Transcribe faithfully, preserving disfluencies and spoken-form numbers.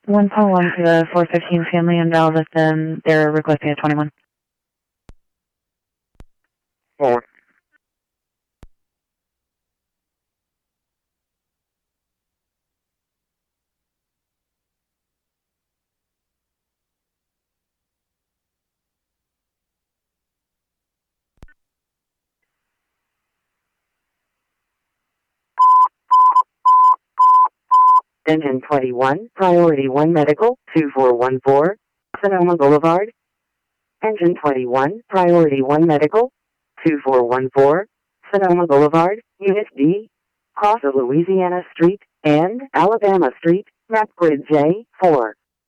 one call one to the four fifteen family in Galveston. They're requesting a twenty-one. Forward. Engine twenty-one, Priority one Medical, two four one four, Sonoma Boulevard. Engine twenty-one, Priority one Medical, two four one four, Sonoma Boulevard, Unit D, cross of Louisiana Street and Alabama Street, map grid J four.